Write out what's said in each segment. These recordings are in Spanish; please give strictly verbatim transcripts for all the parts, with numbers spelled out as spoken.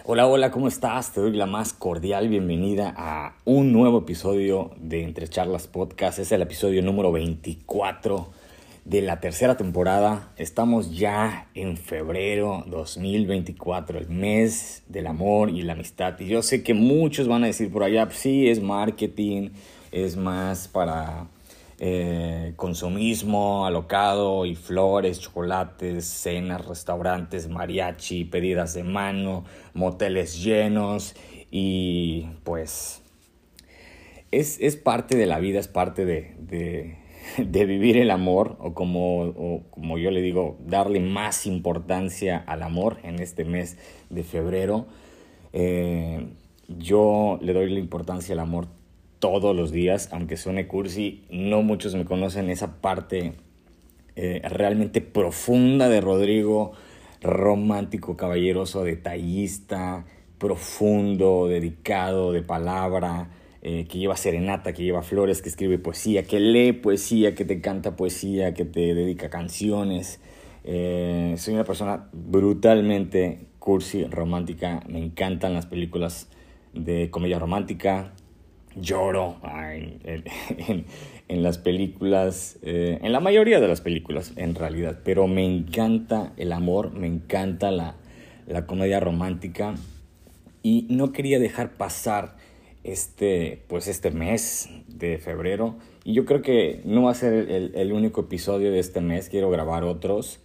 Hola, hola, ¿cómo estás? Te doy la más cordial bienvenida a un nuevo episodio de Entre Charlas Podcast. Es el episodio número veinticuatro de la tercera temporada. Estamos ya en febrero dos mil veinticuatro, el mes del amor y la amistad. Y yo sé que muchos van a decir por allá, pues sí, es marketing, es más para eh, consumismo alocado y flores, chocolates, cenas, restaurantes, mariachi, pedidas de mano, moteles llenos y pues es, es parte de la vida, es parte de, de, de vivir el amor o como, o como yo le digo, darle más importancia al amor en este mes de febrero. Eh, yo le doy la importancia al amor todos los días, aunque suene cursi. No muchos me conocen esa parte eh, realmente profunda de Rodrigo, romántico, caballeroso, detallista, profundo, dedicado, de palabra, eh, que lleva serenata, que lleva flores, que escribe poesía, que lee poesía, que te canta poesía, que te dedica canciones. Eh, soy una persona brutalmente cursi, romántica. Me encantan las películas de comedia romántica. Lloro en, en, en las películas, eh, en la mayoría de las películas en realidad, pero me encanta el amor, me encanta la, la comedia romántica y no quería dejar pasar este, pues este mes de febrero, y yo creo que no va a ser el, el único episodio de este mes. Quiero grabar otros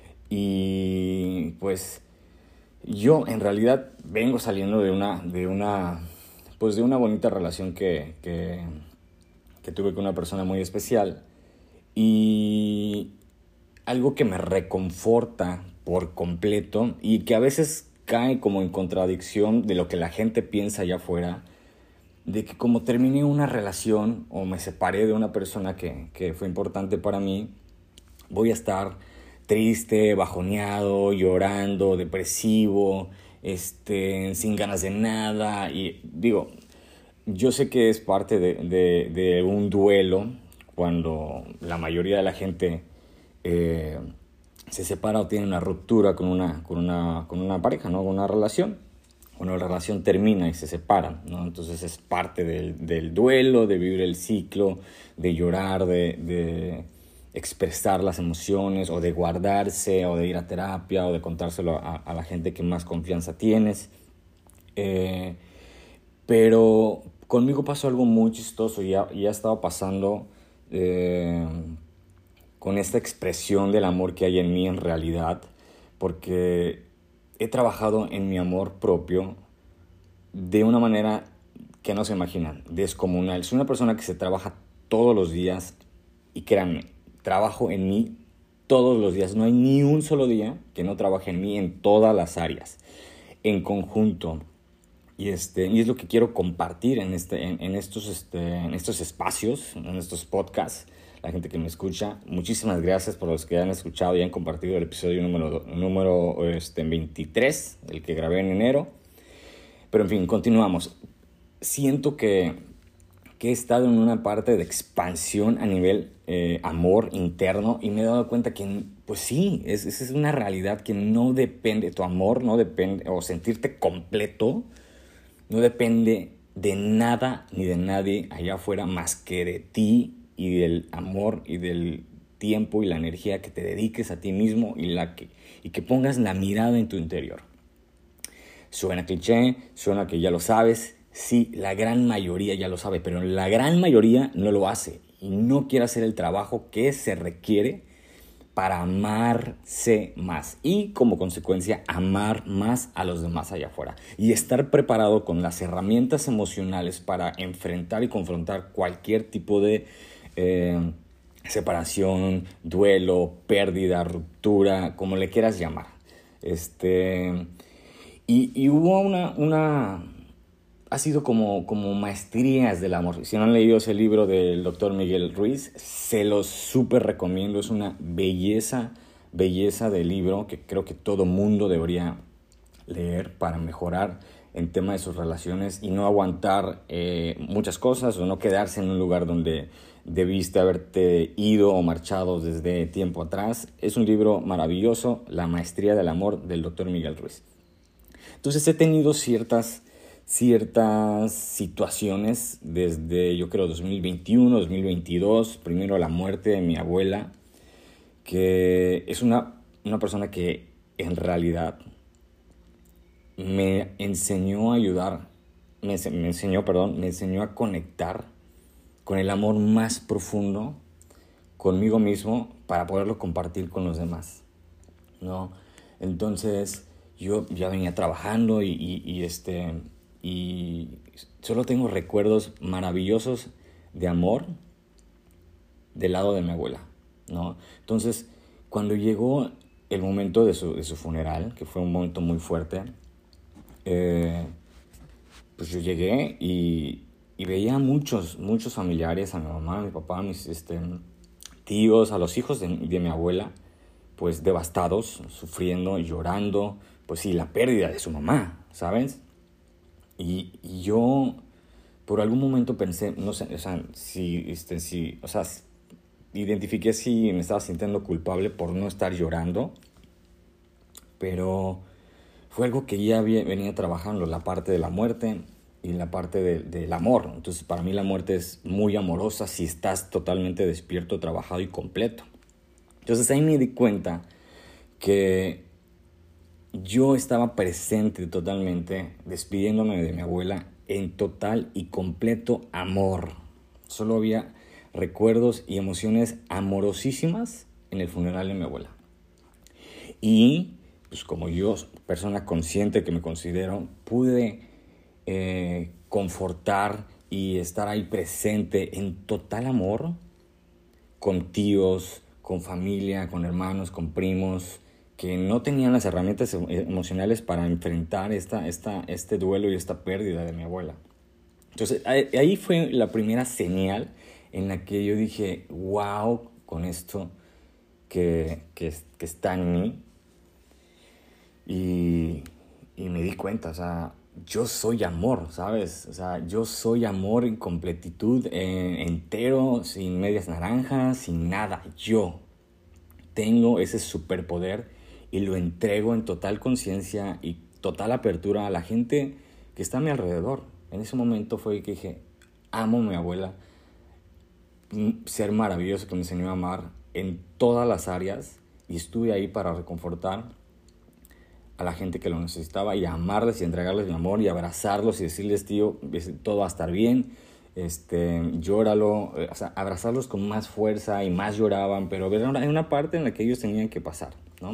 y pues yo en realidad vengo saliendo de una, de una pues de una bonita relación que, que, que tuve con una persona muy especial, y algo que me reconforta por completo y que a veces cae como en contradicción de lo que la gente piensa allá afuera, de que como terminé una relación o me separé de una persona que, que fue importante para mí, voy a estar triste, bajoneado, llorando, depresivo, este, sin ganas de nada. Y digo, yo sé que es parte de, de, de un duelo cuando la mayoría de la gente eh, se separa o tiene una ruptura con una, con una, con una pareja, ¿no? Con una relación. Cuando la relación termina y se separan, ¿no? Entonces es parte del, del duelo, de vivir el ciclo, de llorar, de... de expresar las emociones, o de guardarse, o de ir a terapia, o de contárselo a, a la gente que más confianza tienes. Eh, pero conmigo pasó algo muy chistoso y ha, y ha estado pasando eh, con esta expresión del amor que hay en mí en realidad, porque he trabajado en mi amor propio de una manera que no se imaginan, descomunal. Soy una persona que se trabaja todos los días, y créanme, trabajo en mí todos los días. No hay ni un solo día que no trabaje en mí en todas las áreas, en conjunto. Y, este, y es lo que quiero compartir en, este, en, en, estos, este, en estos espacios, en estos podcasts. La gente que me escucha, muchísimas gracias por los que han escuchado y han compartido el episodio número, número este, veintitrés, el que grabé en enero. Pero en fin, continuamos. Siento que, que he estado en una parte de expansión a nivel eh, amor interno, y me he dado cuenta que, pues sí, es, es una realidad que no depende, tu amor no depende, o sentirte completo, no depende de nada ni de nadie allá afuera más que de ti y del amor y del tiempo y la energía que te dediques a ti mismo, y, la que, y que pongas la mirada en tu interior. Suena cliché, suena que ya lo sabes. Sí, la gran mayoría ya lo sabe, pero la gran mayoría no lo hace y no quiere hacer el trabajo que se requiere para amarse más y, como consecuencia, amar más a los demás allá afuera, y estar preparado con las herramientas emocionales para enfrentar y confrontar cualquier tipo de eh, separación, duelo, pérdida, ruptura, como le quieras llamar. Este, y, y hubo una... una ha sido como, como maestrías del amor. Si no han leído ese libro del doctor Miguel Ruiz, se los súper recomiendo. Es una belleza, belleza de libro que creo que todo mundo debería leer para mejorar en tema de sus relaciones y no aguantar eh, muchas cosas, o no quedarse en un lugar donde debiste haberte ido o marchado desde tiempo atrás. Es un libro maravilloso, La maestría del amor, del doctor Miguel Ruiz. Entonces he tenido ciertas, ciertas situaciones desde, yo creo, dos mil veintiuno, dos mil veintidós, primero la muerte de mi abuela, que es una, una persona que en realidad me enseñó a ayudar, me, me enseñó, perdón, me enseñó a conectar con el amor más profundo conmigo mismo para poderlo compartir con los demás, ¿no? Entonces yo ya venía trabajando y, y, y, este, y solo tengo recuerdos maravillosos de amor del lado de mi abuela, ¿no? Entonces, cuando llegó el momento de su, de su funeral, que fue un momento muy fuerte, eh, pues yo llegué y, y veía a muchos, muchos familiares, a mi mamá, a mi papá, a mis este, tíos, a los hijos de, de mi abuela, pues devastados, sufriendo, llorando, pues sí, la pérdida de su mamá, ¿sabes? Y, y yo por algún momento pensé, no sé, o sea, si, este, si, o sea, identifiqué si me estaba sintiendo culpable por no estar llorando, pero fue algo que ya había, venía trabajando, la parte de la muerte y la parte de, del amor. Entonces, para mí la muerte es muy amorosa si estás totalmente despierto, trabajado y completo. Entonces, ahí me di cuenta que yo estaba presente totalmente, despidiéndome de mi abuela en total y completo amor. Solo había recuerdos y emociones amorosísimas en el funeral de mi abuela. Y pues como yo, persona consciente que me considero, pude eh, confortar y estar ahí presente en total amor con tíos, con familia, con hermanos, con primos, que no tenían las herramientas emocionales para enfrentar esta, esta, este duelo y esta pérdida de mi abuela. Entonces, ahí fue la primera señal en la que yo dije, wow, con esto que, que, que está en mí. Y, y me di cuenta, o sea, yo soy amor, ¿sabes? O sea, yo soy amor en completitud, en, entero, sin medias naranjas, sin nada. Yo tengo ese superpoder y lo entrego en total conciencia y total apertura a la gente que está a mi alrededor. En ese momento fue que dije, amo a mi abuela, un ser maravilloso que me enseñó a amar en todas las áreas, y estuve ahí para reconfortar a la gente que lo necesitaba y amarles y entregarles mi amor y abrazarlos y decirles, tío, todo va a estar bien, este, llóralo, o sea, abrazarlos con más fuerza, y más lloraban, pero hay una parte en la que ellos tenían que pasar, ¿no?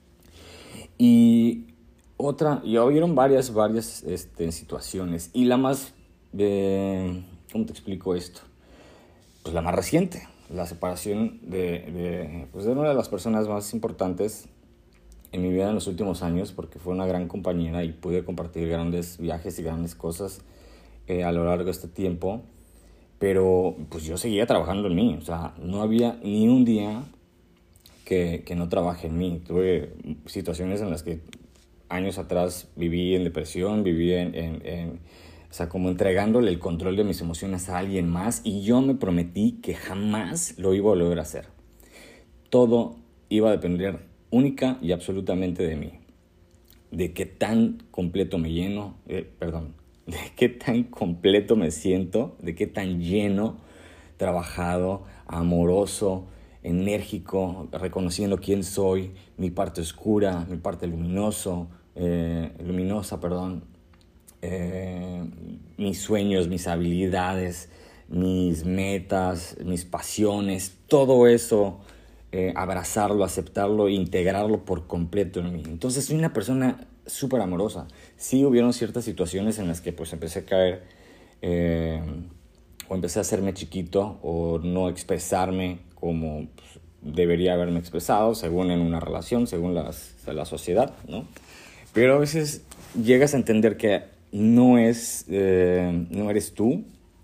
Y otra, y hubieron varias, varias este, situaciones, y la más, eh, ¿cómo te explico esto? Pues la más reciente, la separación de, de, pues de una de las personas más importantes en mi vida en los últimos años, porque fue una gran compañera y pude compartir grandes viajes y grandes cosas eh, a lo largo de este tiempo, pero pues yo seguía trabajando en mí, o sea, no había ni un día que, que no trabajé en mí. Tuve situaciones en las que años atrás viví en depresión, viví en, en, en o sea, como entregándole el control de mis emociones a alguien más, y yo me prometí que jamás lo iba a volver a hacer. Todo iba a depender única y absolutamente de mí, de qué tan completo me lleno, eh, perdón, de qué tan completo me siento, de qué tan lleno, trabajado, amoroso, enérgico, reconociendo quién soy, mi parte oscura, mi parte luminoso, eh, luminosa, perdón, eh, mis sueños, mis habilidades, mis metas, mis pasiones, todo eso. Eh, abrazarlo, aceptarlo, integrarlo por completo en mí. Entonces soy una persona súper amorosa. Sí hubieron ciertas situaciones en las que pues empecé a caer eh, o empecé a hacerme chiquito o no expresarme como pues, debería haberme expresado según en una relación, según las, la sociedad, ¿no? Pero a veces llegas a entender que no es eh, no eres tú,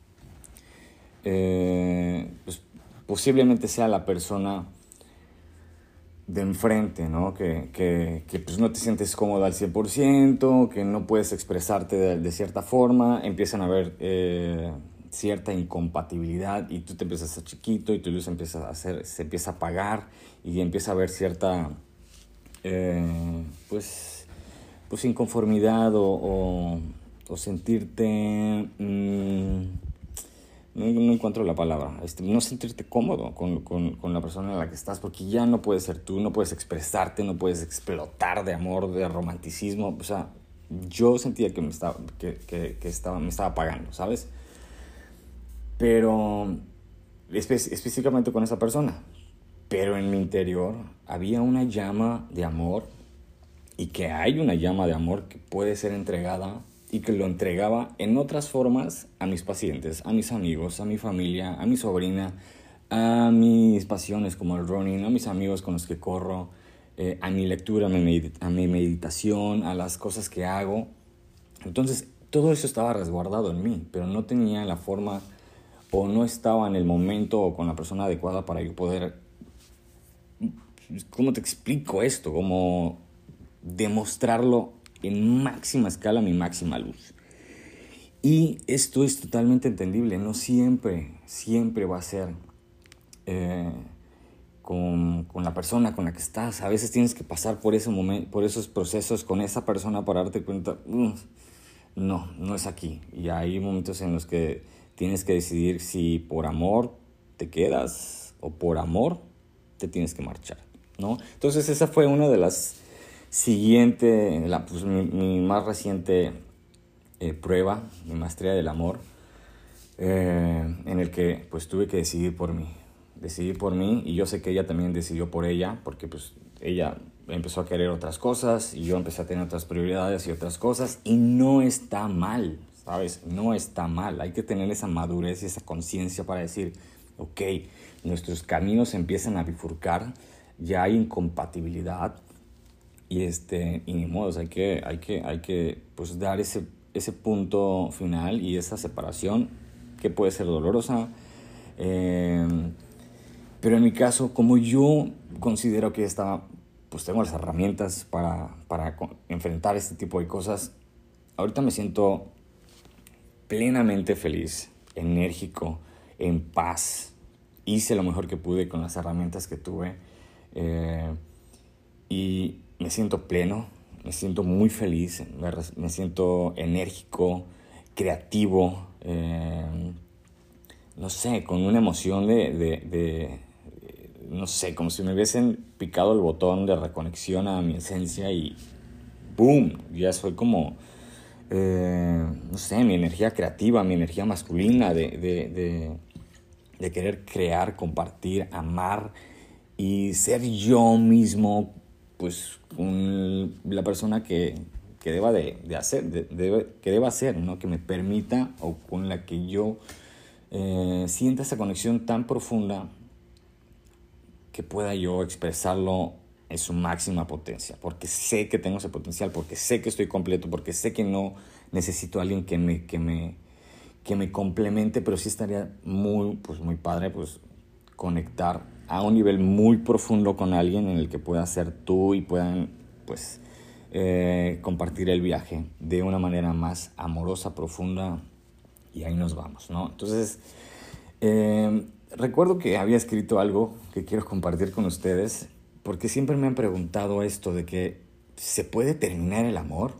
eh, pues posiblemente sea la persona de enfrente, ¿no? Que, que, que pues no te sientes cómodo al cien por ciento, que no puedes expresarte de, de cierta forma, empiezan a haber eh, cierta incompatibilidad y tú te empiezas a hacer chiquito y tu luz empieza a hacer, se empieza a apagar y empieza a haber cierta, eh, pues, pues inconformidad o, o, o sentirte... Mmm, no, no encuentro la palabra. Este, no sentirte cómodo con, con, con la persona en la que estás, porque ya no puedes ser tú, no puedes expresarte, no puedes explotar de amor, de romanticismo. O sea, yo sentía que me estaba, que, que, que estaba, me estaba apagando, ¿sabes? Pero espe- específicamente con esa persona. Pero en mi interior había una llama de amor, y que hay una llama de amor que puede ser entregada, y que lo entregaba en otras formas a mis pacientes, a mis amigos, a mi familia, a mi sobrina, a mis pasiones como el running, a mis amigos con los que corro, eh, a mi lectura, a mi, medit- a mi meditación, a las cosas que hago. Entonces, todo eso estaba resguardado en mí, pero no tenía la forma, o no estaba en el momento o con la persona adecuada para yo poder... ¿Cómo te explico esto? Como demostrarlo en máxima escala, mi máxima luz. Y esto es totalmente entendible. No siempre, siempre va a ser eh, con, con la persona con la que estás. A veces tienes que pasar por, ese momento, por esos procesos con esa persona para darte cuenta, uh, no, no es aquí. Y hay momentos en los que tienes que decidir si por amor te quedas o por amor te tienes que marchar, ¿no? Entonces esa fue una de las siguiente, la, pues, mi, mi más reciente eh, prueba, mi maestría del amor, eh, en el que pues tuve que decidir por mí, decidir por mí, y yo sé que ella también decidió por ella, porque pues ella empezó a querer otras cosas y yo empecé a tener otras prioridades y otras cosas, y no está mal, ¿sabes? No está mal. Hay que tener esa madurez y esa conciencia para decir, ok, nuestros caminos se empiezan a bifurcar, ya hay incompatibilidad. Y, este, y ni modo, hay que, hay que, hay que pues, dar ese, ese punto final y esa separación que puede ser dolorosa. Eh, pero en mi caso, como yo considero que estaba, pues tengo las herramientas para, para enfrentar este tipo de cosas, ahorita me siento plenamente feliz, enérgico, en paz. Hice lo mejor que pude con las herramientas que tuve. Eh, y me siento pleno, me siento muy feliz, me, me siento enérgico, creativo, eh, no sé, con una emoción de, de, de, no sé, como si me hubiesen picado el botón de reconexión a mi esencia y ¡boom! Ya soy como, eh, no sé, mi energía creativa, mi energía masculina de, de, de, de querer crear, compartir, amar y ser yo mismo, pues con la persona que, que deba de, de hacer, de, de, que deba ser, ¿no? Que me permita, o con la que yo eh, sienta esa conexión tan profunda que pueda yo expresarlo en su máxima potencia, porque sé que tengo ese potencial, porque sé que estoy completo, porque sé que no necesito a alguien que me, que me, que me complemente, pero sí estaría muy, pues muy padre, pues conectar a un nivel muy profundo con alguien en el que puedas ser tú y puedan pues eh, compartir el viaje de una manera más amorosa, profunda, y ahí nos vamos, ¿no? Entonces eh, recuerdo que había escrito algo que quiero compartir con ustedes, porque siempre me han preguntado esto de que ¿se puede terminar el amor?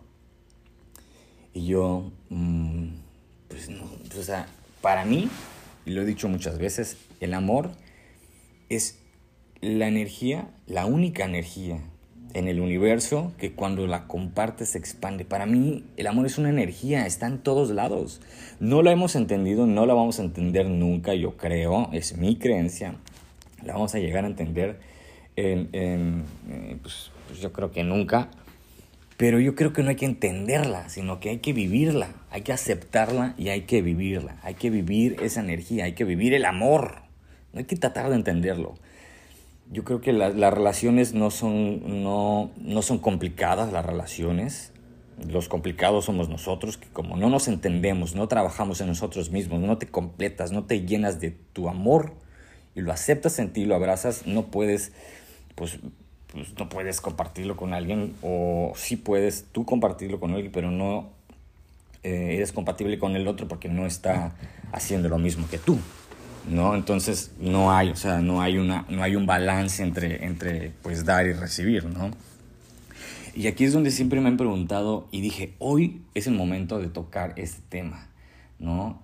Y yo mmm, pues no, o sea, para mí, y lo he dicho muchas veces, el amor es la energía, la única energía en el universo que cuando la compartes se expande. Para mí el amor es una energía, está en todos lados. No la hemos entendido, no la vamos a entender nunca, yo creo, es mi creencia. La vamos a llegar a entender en, en, en pues, pues yo creo que nunca. Pero yo creo que no hay que entenderla, sino que hay que vivirla, hay que aceptarla y hay que vivirla. Hay que vivir esa energía, hay que vivir el amor. No hay que tratar de entenderlo. Yo creo que la, las relaciones no son, no, no son complicadas, las relaciones. Los complicados somos nosotros, que como no nos entendemos, no trabajamos en nosotros mismos, no te completas, no te llenas de tu amor y lo aceptas en ti, lo abrazas, no puedes, pues, pues no puedes compartirlo con alguien, o sí puedes tú compartirlo con alguien, pero no eh, eres compatible con el otro porque no está haciendo lo mismo que tú, ¿no? Entonces no hay, o sea, no hay una, no hay un balance entre, entre pues dar y recibir, ¿no? Y aquí es donde siempre me han preguntado y dije, hoy es el momento de tocar este tema, ¿no?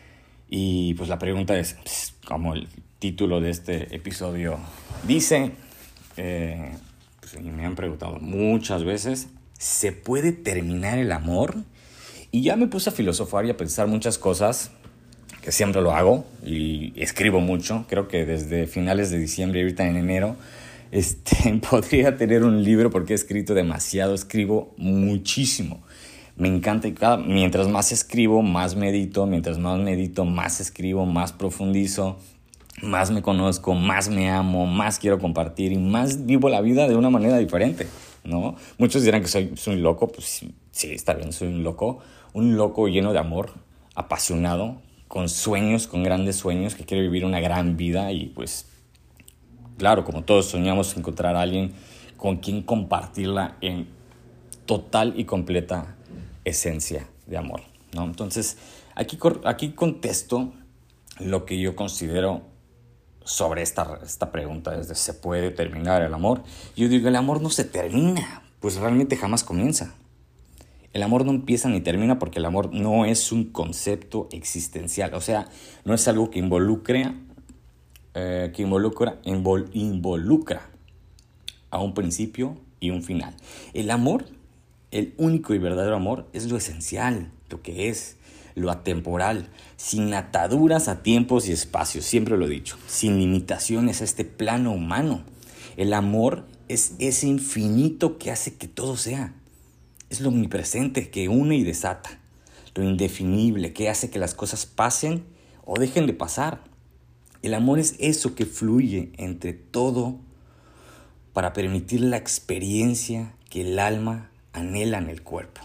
Y pues la pregunta es, pues, como el título de este episodio dice, eh, pues me han preguntado muchas veces, ¿se puede terminar el amor? Y ya me puse a filosofar y a pensar muchas cosas, que siempre lo hago y escribo mucho. Creo que desde finales de diciembre, ahorita en enero, este, podría tener un libro porque he escrito demasiado, escribo muchísimo. Me encanta y cada, mientras más escribo, más medito, mientras más medito, más escribo, más profundizo, más me conozco, más me amo, más quiero compartir y más vivo la vida de una manera diferente, ¿no? Muchos dirán que soy, soy un loco, pues sí, sí, está bien, soy un loco, un loco lleno de amor, apasionado, con sueños, con grandes sueños, que quiere vivir una gran vida y pues, claro, como todos soñamos encontrar a alguien con quien compartirla en total y completa esencia de amor, ¿no? Entonces, aquí, aquí contesto lo que yo considero sobre esta, esta pregunta, es de ¿se puede terminar el amor? Yo digo, el amor no se termina, pues realmente jamás comienza. El amor no empieza ni termina porque el amor no es un concepto existencial, o sea, no es algo que involucre, eh, que involucra, invol, involucra a un principio y un final. El amor, el único y verdadero amor, es lo esencial, lo que es, lo atemporal, sin ataduras a tiempos y espacios, siempre lo he dicho, sin limitaciones a este plano humano. El amor es ese infinito que hace que todo sea. Es lo omnipresente que une y desata, lo indefinible que hace que las cosas pasen o dejen de pasar. El amor es eso que fluye entre todo para permitir la experiencia que el alma anhela en el cuerpo.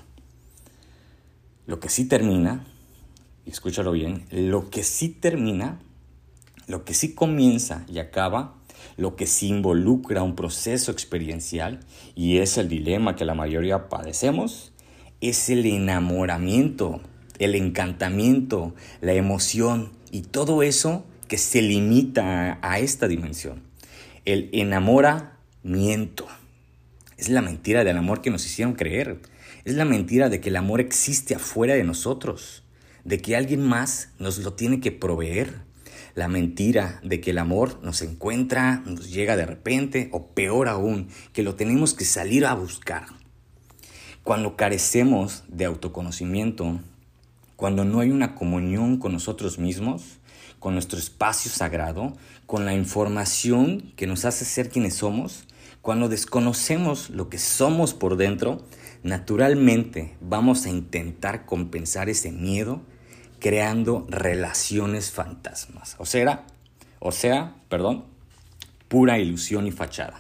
Lo que sí termina, y escúchalo bien, lo que sí termina, lo que sí comienza y acaba, lo que sí involucra un proceso experiencial, y es el dilema que la mayoría padecemos, es el enamoramiento, el encantamiento, la emoción y todo eso que se limita a esta dimensión. El enamoramiento es la mentira del amor que nos hicieron creer. Es la mentira de que el amor existe afuera de nosotros, de que alguien más nos lo tiene que proveer. La mentira de que el amor nos encuentra, nos llega de repente, o peor aún, que lo tenemos que salir a buscar. Cuando carecemos de autoconocimiento, cuando no hay una comunión con nosotros mismos, con nuestro espacio sagrado, con la información que nos hace ser quienes somos, cuando desconocemos lo que somos por dentro, naturalmente vamos a intentar compensar ese miedo creando relaciones fantasmas. O sea, o sea, perdón, pura ilusión y fachada.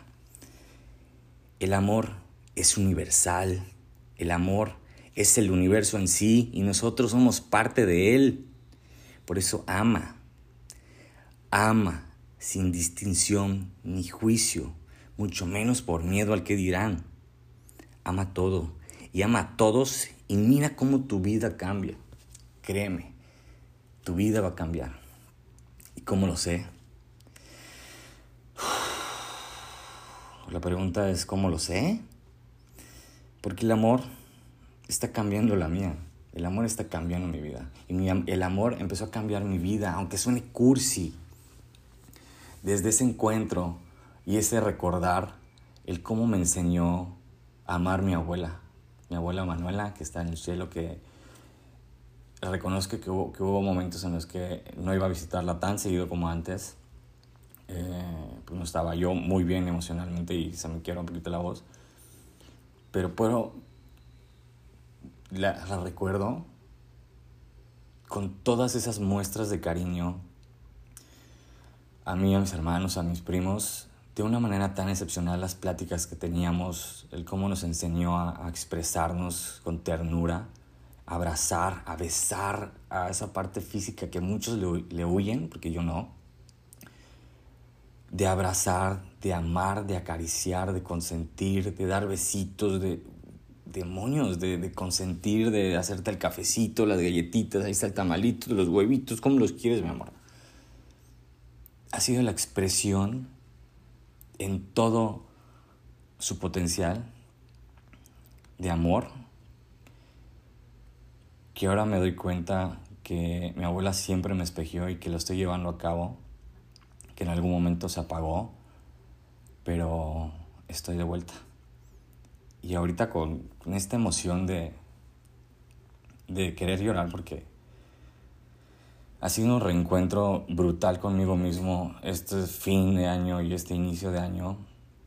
El amor es universal. El amor es el universo en sí y nosotros somos parte de él. Por eso ama. Ama sin distinción ni juicio, mucho menos por miedo al que dirán. Ama todo y ama a todos y mira cómo tu vida cambia. Créeme, tu vida va a cambiar. ¿Y cómo lo sé? La pregunta es, ¿cómo lo sé? Porque el amor está cambiando la mía. El amor está cambiando mi vida. Y mi, el amor empezó a cambiar mi vida, aunque suene cursi. Desde ese encuentro y ese recordar, el cómo me enseñó a amar mi abuela. Mi abuela Manuela, que está en el cielo, que reconozco que hubo, que hubo momentos en los que no iba a visitarla tan seguido como antes. Eh, pues no estaba yo muy bien emocionalmente y se me quiebra un poquito la voz. Pero puedo, la, la recuerdo con todas esas muestras de cariño a mí, a mis hermanos, a mis primos, de una manera tan excepcional. Las pláticas que teníamos, el cómo nos enseñó a, a expresarnos con ternura, a abrazar, a besar, a esa parte física que muchos le, le huyen, porque yo no. De abrazar, de amar, de acariciar, de consentir, de dar besitos, de demonios, de, de consentir, de hacerte el cafecito, las galletitas, ahí está el tamalito, los huevitos, ¿cómo los quieres, mi amor? Ha sido la expresión en todo su potencial de amor que ahora me doy cuenta que mi abuela siempre me espejió y que lo estoy llevando a cabo, que en algún momento se apagó, pero estoy de vuelta. Y ahorita con, con esta emoción de, de querer llorar porque ha sido un reencuentro brutal conmigo mismo este fin de año y este inicio de año.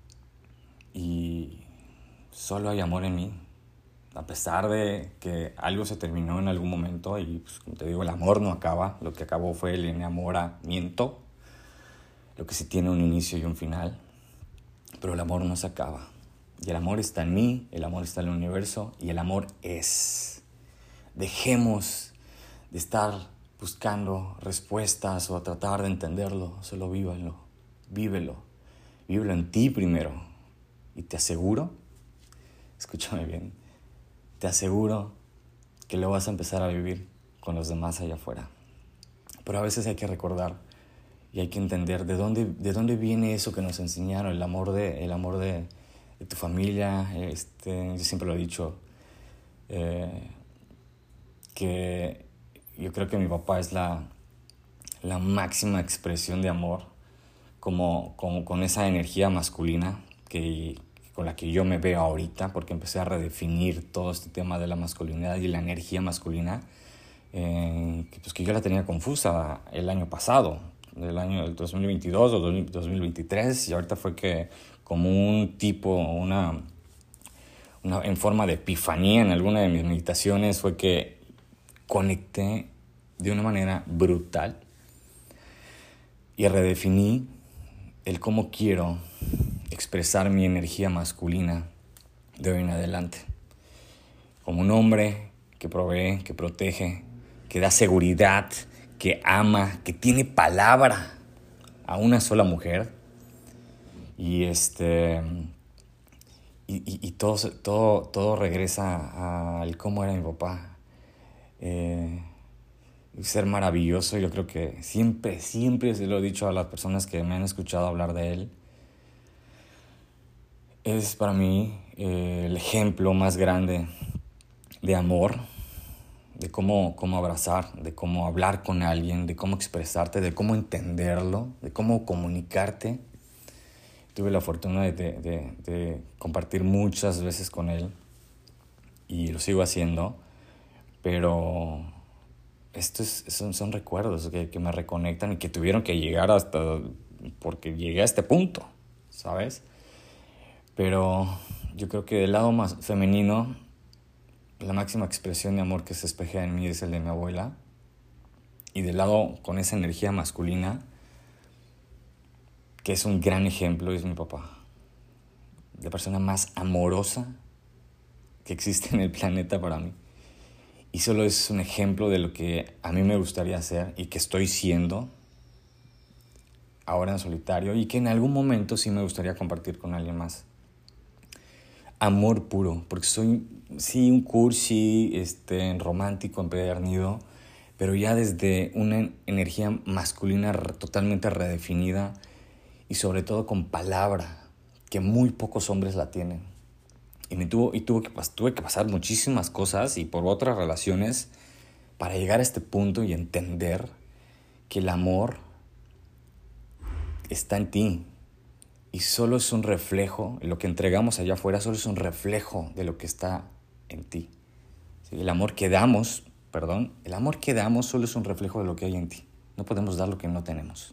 Y solo hay amor en mí. A pesar de que algo se terminó en algún momento y, pues, como te digo, el amor no acaba. Lo que acabó fue el enamoramiento. Lo que sí tiene un inicio y un final. Pero el amor no se acaba. Y el amor está en mí, el amor está en el universo y el amor es. Dejemos de estar buscando respuestas o tratar de entenderlo. Solo vívanlo, vívelo. Vívelo en ti primero. Y te aseguro, escúchame bien, te aseguro que lo vas a empezar a vivir con los demás allá afuera. Pero a veces hay que recordar y hay que entender de dónde, de dónde viene eso que nos enseñaron, el amor de, el amor de, de tu familia. Este, yo siempre lo he dicho, eh, que yo creo que mi papá es la, la máxima expresión de amor, como, como con esa energía masculina que, con la que yo me veo ahorita, porque empecé a redefinir todo este tema de la masculinidad y la energía masculina, eh, que, pues que yo la tenía confusa el año pasado, el año del dos mil veintidós o dos mil veintitrés, y ahorita fue que como un tipo, una, una en forma de epifanía en alguna de mis meditaciones, fue que conecté de una manera brutal y redefiní el cómo quiero expresar mi energía masculina de hoy en adelante. Como un hombre que provee, que protege, que da seguridad, que ama, que tiene palabra a una sola mujer. Y este y, y, y todo, todo, todo regresa al cómo era mi papá. Eh, un ser maravilloso. Yo creo que siempre, siempre se lo he dicho a las personas que me han escuchado hablar de él. Es para mí eh, el ejemplo más grande de amor, de cómo, cómo abrazar, de cómo hablar con alguien, de cómo expresarte, de cómo entenderlo, de cómo comunicarte. Tuve la fortuna de, de, de, de compartir muchas veces con él y lo sigo haciendo, pero estos son, son recuerdos que, que me reconectan y que tuvieron que llegar hasta, porque llegué a este punto, ¿sabes? Pero yo creo que del lado más femenino, la máxima expresión de amor que se espejea en mí es el de mi abuela. Y del lado con esa energía masculina, que es un gran ejemplo, es mi papá. La persona más amorosa que existe en el planeta para mí. Y solo es un ejemplo de lo que a mí me gustaría hacer y que estoy siendo ahora en solitario y que en algún momento sí me gustaría compartir con alguien más. Amor puro, porque soy, sí, un cursi, este, romántico, empedernido, pero ya desde una energía masculina totalmente redefinida y sobre todo con palabra, que muy pocos hombres la tienen. Y, me tuvo, y tuvo que, tuve que pasar muchísimas cosas y por otras relaciones para llegar a este punto y entender que el amor está en ti. Y solo es un reflejo, lo que entregamos allá afuera solo es un reflejo de lo que está en ti. ¿Sí? El amor que damos, perdón, el amor que damos solo es un reflejo de lo que hay en ti. No podemos dar lo que no tenemos.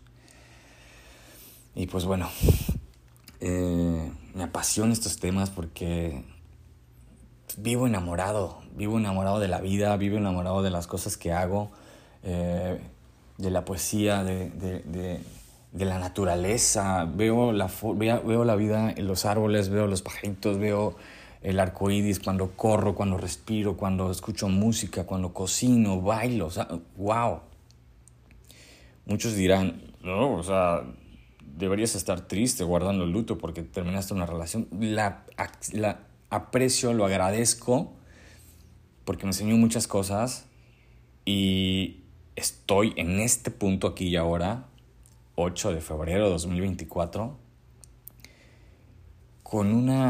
Y pues bueno, eh, me apasionan estos temas porque vivo enamorado, vivo enamorado de la vida, vivo enamorado de las cosas que hago, eh, de la poesía, de... de, de de la naturaleza, veo la, veo, veo la vida en los árboles, veo los pajaritos, veo el arco iris cuando corro, cuando respiro, cuando escucho música, cuando cocino, bailo, o sea, wow. Muchos dirán, no, o sea, deberías estar triste guardando el luto porque terminaste una relación. La, la aprecio, lo agradezco porque me enseñó muchas cosas y estoy en este punto aquí y ahora, ocho de febrero de dos mil veinticuatro, con una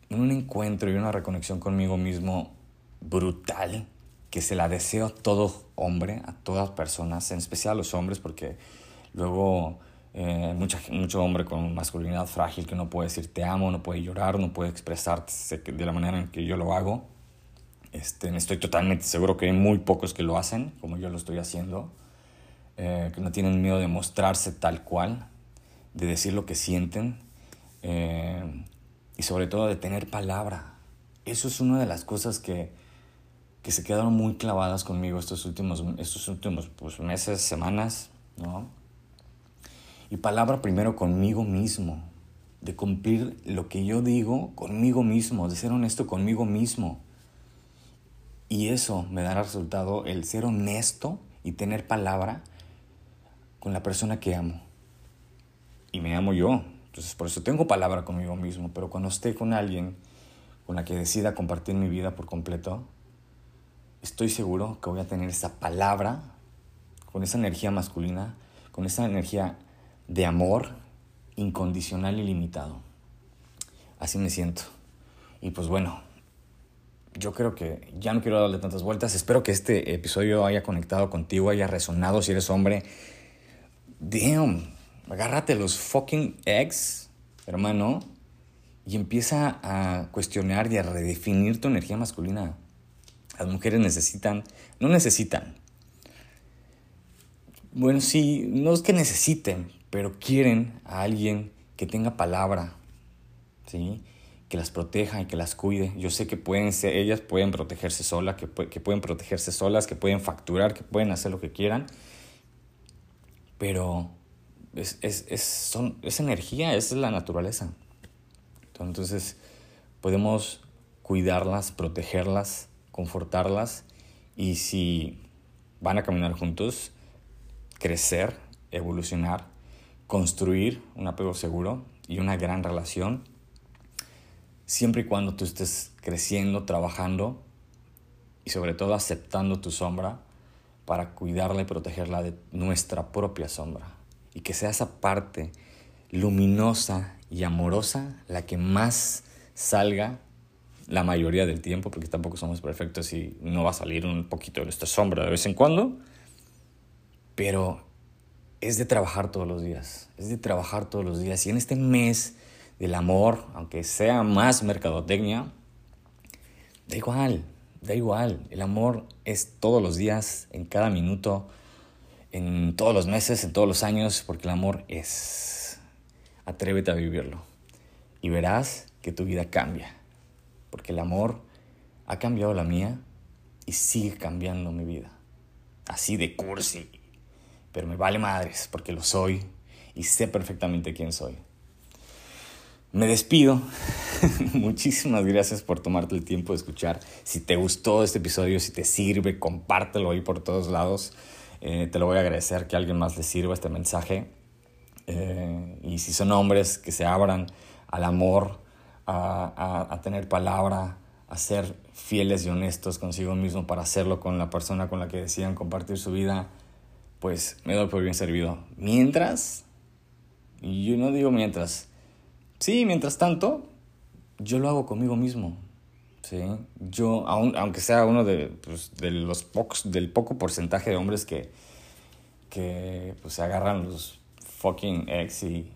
un encuentro y una reconexión conmigo mismo brutal, que se la deseo a todo hombre, a todas personas, en especial a los hombres, porque luego eh, mucha, mucho hombre con masculinidad frágil que no puede decir te amo, no puede llorar, no puede expresarse de la manera en que yo lo hago. Este, estoy totalmente seguro que hay muy pocos que lo hacen, como yo lo estoy haciendo, eh, que no tienen miedo de mostrarse tal cual, de decir lo que sienten, eh, y sobre todo de tener palabra. Eso es una de las cosas que, que se quedaron muy clavadas conmigo estos últimos, estos últimos pues, meses, semanas, ¿no? Y palabra primero conmigo mismo, de cumplir lo que yo digo conmigo mismo, de ser honesto conmigo mismo. Y eso me dará resultado el ser honesto y tener palabra con la persona que amo. Y me amo yo. Entonces por eso tengo palabra conmigo mismo. Pero cuando esté con alguien con la que decida compartir mi vida por completo, estoy seguro que voy a tener esa palabra, con esa energía masculina, con esa energía de amor incondicional y limitado. Así me siento. Y pues bueno, yo creo que ya no quiero darle tantas vueltas. Espero que este episodio haya conectado contigo, haya resonado si eres hombre. Damn, agárrate los fucking eggs, hermano, y empieza a cuestionar y a redefinir tu energía masculina. Las mujeres necesitan, no necesitan. Bueno, sí, no es que necesiten, pero quieren a alguien que tenga palabra, ¿sí? Que las proteja y que las cuide. Yo sé que pueden ser, ellas pueden protegerse solas, que, que pueden protegerse solas, que pueden facturar, que pueden hacer lo que quieran, pero es, es, es, son, es energía, esa es la naturaleza. Entonces podemos cuidarlas, protegerlas, confortarlas, y si van a caminar juntos, crecer, evolucionar, construir un apego seguro y una gran relación, siempre y cuando tú estés creciendo, trabajando y sobre todo aceptando tu sombra para cuidarla y protegerla de nuestra propia sombra. Y que sea esa parte luminosa y amorosa la que más salga la mayoría del tiempo, porque tampoco somos perfectos y no va a salir un poquito de nuestra sombra de vez en cuando. Pero es de trabajar todos los días, es de trabajar todos los días. Y en este mes del amor, aunque sea más mercadotecnia, da igual, da igual. El amor es todos los días, en cada minuto, en todos los meses, en todos los años, porque el amor es. Atrévete a vivirlo y verás que tu vida cambia, porque el amor ha cambiado la mía y sigue cambiando mi vida. Así de cursi, pero me vale madres porque lo soy y sé perfectamente quién soy. Me despido. Muchísimas gracias por tomarte el tiempo de escuchar. Si te gustó este episodio, si te sirve, compártelo ahí por todos lados. Eh, te lo voy a agradecer, que a alguien más le sirva este mensaje. Eh, y si son hombres, que se abran al amor, a, a, a tener palabra, a ser fieles y honestos consigo mismo para hacerlo con la persona con la que decidan compartir su vida, pues me doy por bien servido. Mientras, y yo no digo mientras, sí, mientras tanto, yo lo hago conmigo mismo, ¿sí? Yo, aun, aunque sea uno de, pues, de los pocos, del poco porcentaje de hombres que, que pues, se agarran los fucking ex y,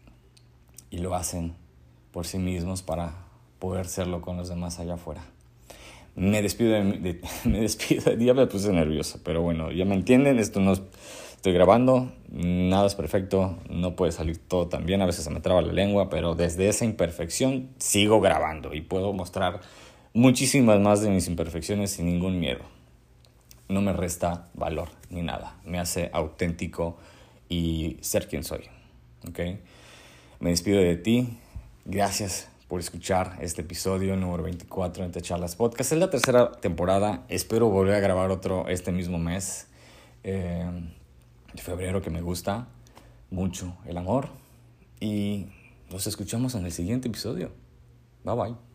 y lo hacen por sí mismos para poder serlo con los demás allá afuera. Me despido de, de, me despido, ya me puse nervioso, pero bueno, ya me entienden, esto no es, estoy grabando, nada es perfecto, no puede salir todo tan bien, a veces se me traba la lengua, pero desde esa imperfección sigo grabando y puedo mostrar muchísimas más de mis imperfecciones sin ningún miedo. No me resta valor ni nada, me hace auténtico y ser quien soy, ¿ok? Me despido de ti, gracias por escuchar este episodio número veinticuatro de Entre Charlas Podcast. Es la tercera temporada, espero volver a grabar otro este mismo mes eh, de febrero, que me gusta mucho el amor, y nos escuchamos en el siguiente episodio. Bye bye.